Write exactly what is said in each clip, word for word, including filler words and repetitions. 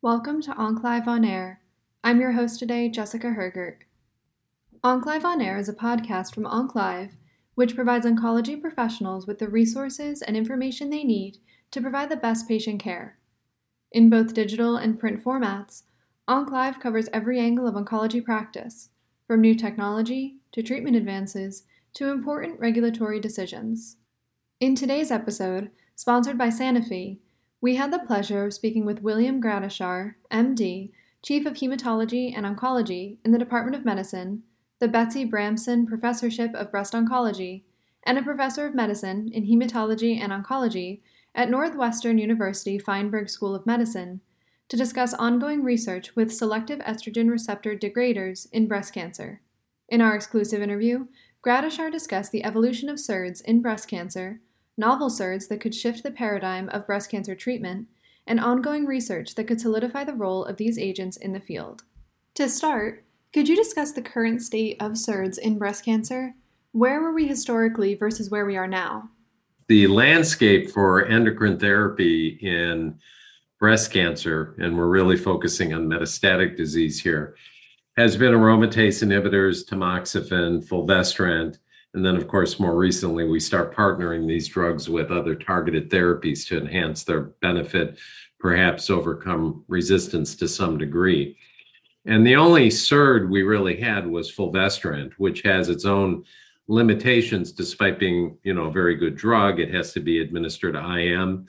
Welcome to OncLive On Air. I'm your host today, Jessica Hergert. OncLive On Air is a podcast from OncLive, which provides oncology professionals with the resources and information they need to provide the best patient care. In both digital and print formats, OncLive covers every angle of oncology practice, from new technology to treatment advances to important regulatory decisions. In today's episode, sponsored by Sanofi, we had the pleasure of speaking with William Gradishar, M D, Chief of Hematology and Oncology in the Department of Medicine, the Betsy Bramson Professorship of Breast Oncology, and a Professor of Medicine in Hematology and Oncology at Northwestern University Feinberg School of Medicine, to discuss ongoing research with selective estrogen receptor degraders in breast cancer. In our exclusive interview, Gradishar discussed the evolution of SERDs in breast cancer, novel SERDs that could shift the paradigm of breast cancer treatment, and ongoing research that could solidify the role of these agents in the field. To start, could you discuss the current state of SERDs in breast cancer? Where were we historically versus where we are now? The landscape for endocrine therapy in breast cancer, and we're really focusing on metastatic disease here, has been aromatase inhibitors, tamoxifen, fulvestrant, and then, of course, more recently, we start partnering these drugs with other targeted therapies to enhance their benefit, perhaps overcome resistance to some degree. And the only SERD we really had was fulvestrant, which has its own limitations despite being, you know, a very good drug. It has to be administered I M,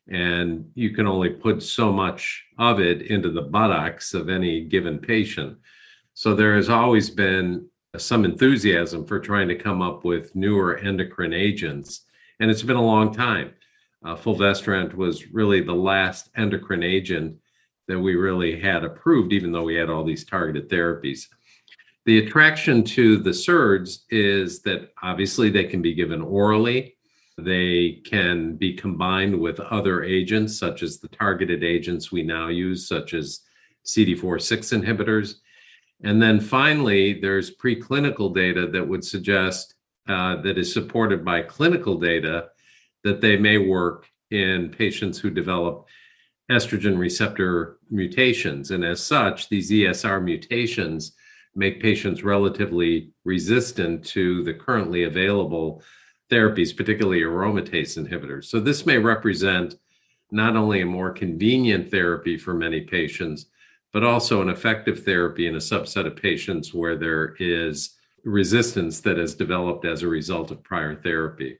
and you can only put so much of it into the buttocks of any given patient. So there has always been some enthusiasm for trying to come up with newer endocrine agents, and it's been a long time. Uh, fulvestrant was really the last endocrine agent that we really had approved, even though we had all these targeted therapies. The attraction to the SERDs is that obviously they can be given orally. They can be combined with other agents, such as the targeted agents we now use, such as C D four six inhibitors. And then finally, there's preclinical data that would suggest uh, that is supported by clinical data that they may work in patients who develop estrogen receptor mutations. And as such, these E S R mutations make patients relatively resistant to the currently available therapies, particularly aromatase inhibitors. So this may represent not only a more convenient therapy for many patients, but also an effective therapy in a subset of patients where there is resistance that has developed as a result of prior therapy.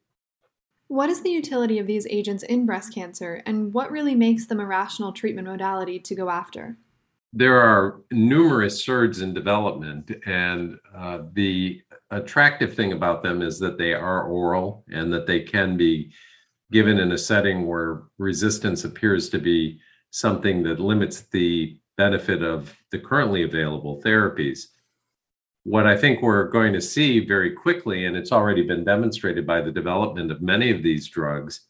What is the utility of these agents in breast cancer, and what really makes them a rational treatment modality to go after? There are numerous SERDs in development, and uh, the attractive thing about them is that they are oral and that they can be given in a setting where resistance appears to be something that limits the benefit of the currently available therapies. What I think we're going to see very quickly, and it's already been demonstrated by the development of many of these drugs,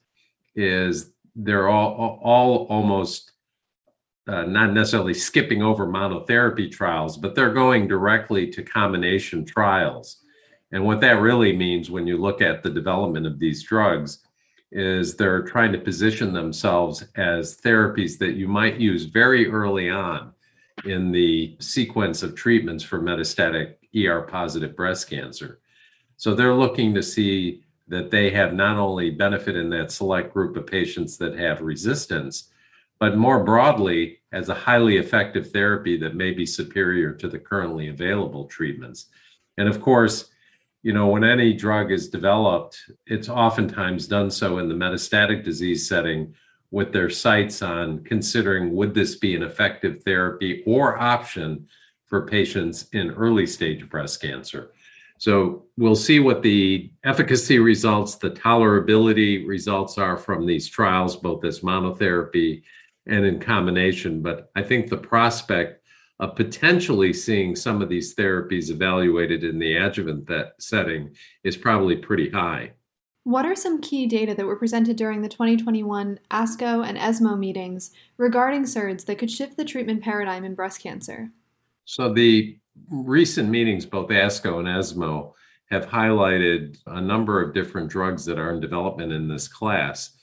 is they're all, all almost uh, not necessarily skipping over monotherapy trials, but they're going directly to combination trials. And what that really means when you look at the development of these drugs is they're trying to position themselves as therapies that you might use very early on in the sequence of treatments for metastatic E R-positive breast cancer. So they're looking to see that they have not only benefit in that select group of patients that have resistance, but more broadly as a highly effective therapy that may be superior to the currently available treatments. And of course, you know, when any drug is developed, it's oftentimes done so in the metastatic disease setting with their sights on considering, would this be an effective therapy or option for patients in early stage breast cancer? So we'll see what the efficacy results, the tolerability results are from these trials, both as monotherapy and in combination. But I think the prospect of potentially seeing some of these therapies evaluated in the adjuvant that setting is probably pretty high. What are some key data that were presented during the twenty twenty-one ASCO and ESMO meetings regarding SERDs that could shift the treatment paradigm in breast cancer? So the recent meetings, both ASCO and ESMO, have highlighted a number of different drugs that are in development in this class.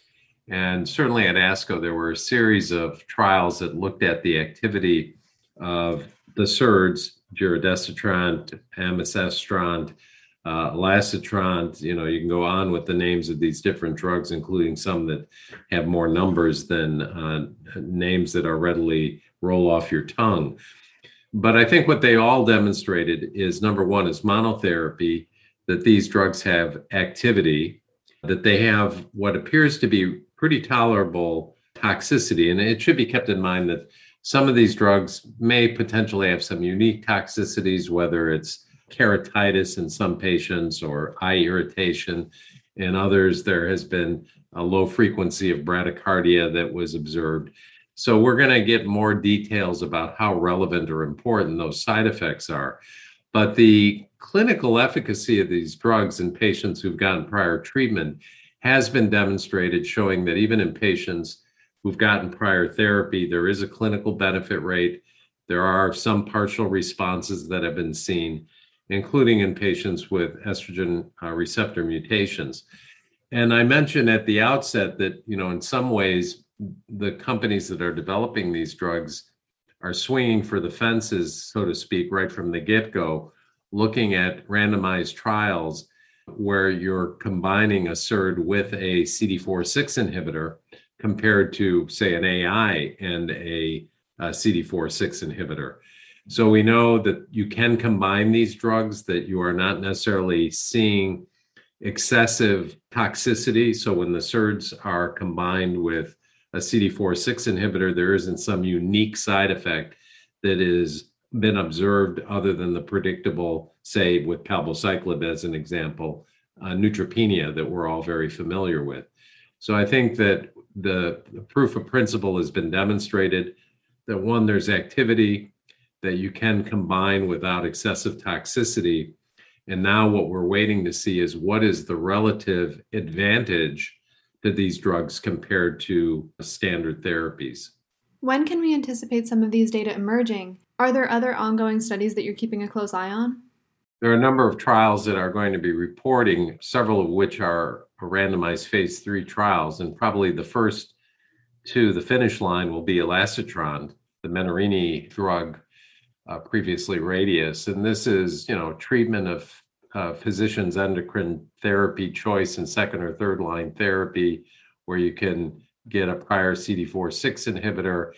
And certainly at ASCO, there were a series of trials that looked at the activity of the SERDs, giredestrant, amicestrant, uh, elacestrant. You know, you can go on with the names of these different drugs, including some that have more numbers than uh, names that are readily roll off your tongue. But I think what they all demonstrated is, number one, is monotherapy, that these drugs have activity, that they have what appears to be pretty tolerable toxicity. And it should be kept in mind that some of these drugs may potentially have some unique toxicities, whether it's keratitis in some patients or eye irritation. In others, there has been a low frequency of bradycardia that was observed. So we're going to get more details about how relevant or important those side effects are. But the clinical efficacy of these drugs in patients who've gotten prior treatment has been demonstrated, showing that even in patients who've gotten prior therapy, there is a clinical benefit rate. There are some partial responses that have been seen, including in patients with estrogen uh, receptor mutations. And I mentioned at the outset that, you know, in some ways, the companies that are developing these drugs are swinging for the fences, so to speak, right from the get-go, looking at randomized trials where you're combining a SERD with a C D four six inhibitor compared to, say, an A I and a, a C D four six inhibitor. So we know that you can combine these drugs, that you are not necessarily seeing excessive toxicity. So when the SERDs are combined with a C D four six inhibitor, there isn't some unique side effect that has been observed other than the predictable, say, with palbociclib as an example, uh, neutropenia that we're all very familiar with. So I think that the, the proof of principle has been demonstrated that, one, there's activity that you can combine without excessive toxicity. And now what we're waiting to see is what is the relative advantage to these drugs compared to standard therapies. When can we anticipate some of these data emerging? Are there other ongoing studies that you're keeping a close eye on? There are a number of trials that are going to be reporting, several of which are randomized phase three trials, and probably the first to the finish line will be elacestrant, the Menarini drug, uh, previously Radius. And this is, you know, treatment of uh, physicians' endocrine therapy choice in second or third line therapy, where you can get a prior C D four six inhibitor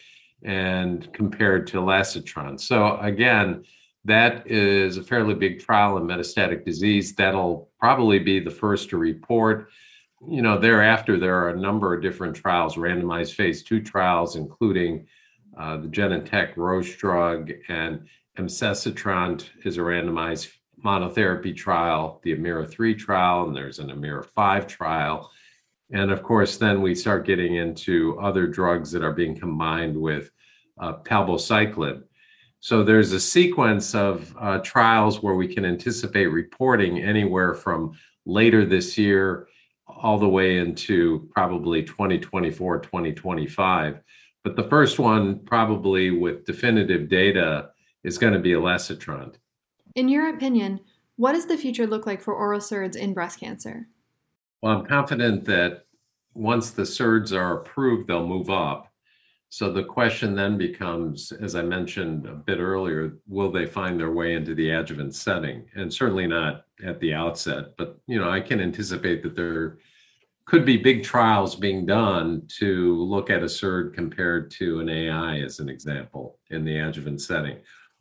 and compared to elacestrant. So again, that is a fairly big trial in metastatic disease. That'll probably be the first to report. You know, thereafter, there are a number of different trials, randomized phase two trials, including uh, the Genentech Roche drug, and emicestrant is a randomized monotherapy trial, the AMEERA three trial, and there's an AMEERA five trial. And of course, then we start getting into other drugs that are being combined with uh, palbociclib. So there's a sequence of uh, trials where we can anticipate reporting anywhere from later this year all the way into probably twenty twenty-four, twenty twenty-five. But the first one, probably with definitive data, is going to be elacestrant. In your opinion, what does the future look like for oral SERDs in breast cancer? Well, I'm confident that once the SERDs are approved, they'll move up. So the question then becomes, as I mentioned a bit earlier, will they find their way into the adjuvant setting? And certainly not at the outset, but you know, I can anticipate that there could be big trials being done to look at a SERD compared to an A I, as an example, in the adjuvant setting,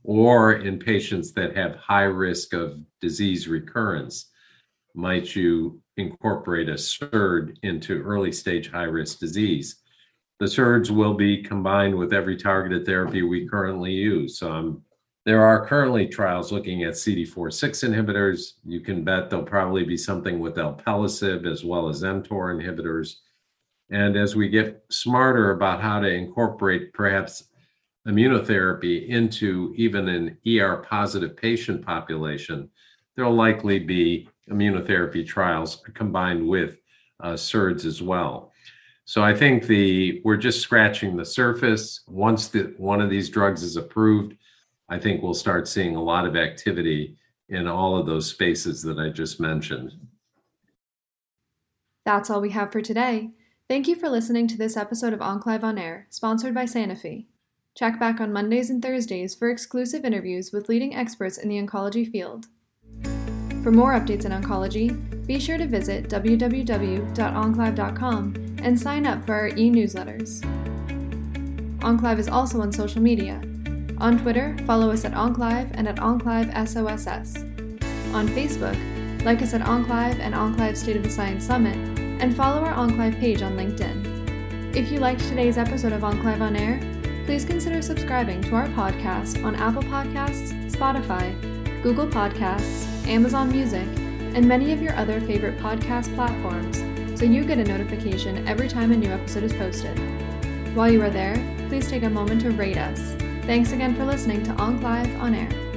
or in patients that have high risk of disease recurrence. Might you incorporate a SERD into early stage high risk disease? The SERDs will be combined with every targeted therapy we currently use. So um, there are currently trials looking at C D four six inhibitors. You can bet there'll probably be something with alpelisib as well as mTOR inhibitors. And as we get smarter about how to incorporate perhaps immunotherapy into even an E R positive patient population, there'll likely be immunotherapy trials combined with uh, SERDs as well. So I think the we're just scratching the surface. Once the, one of these drugs is approved, I think we'll start seeing a lot of activity in all of those spaces that I just mentioned. That's all we have for today. Thank you for listening to this episode of Enclave on Air, sponsored by Sanofi. Check back on Mondays and Thursdays for exclusive interviews with leading experts in the oncology field. For more updates in oncology, be sure to visit w w w dot enclave dot com and sign up for our e-newsletters. Enclave is also on social media. On Twitter, follow us at Enclave and at Enclave S O S S. On Facebook, like us at Enclave and Enclave State of the Science Summit, and follow our Enclave page on LinkedIn. If you liked today's episode of Enclave on Air, please consider subscribing to our podcast on Apple Podcasts, Spotify, Google Podcasts, Amazon Music, and many of your other favorite podcast platforms so you get a notification every time a new episode is posted. While you are there, please take a moment to rate us. Thanks again for listening to Enclave on Air.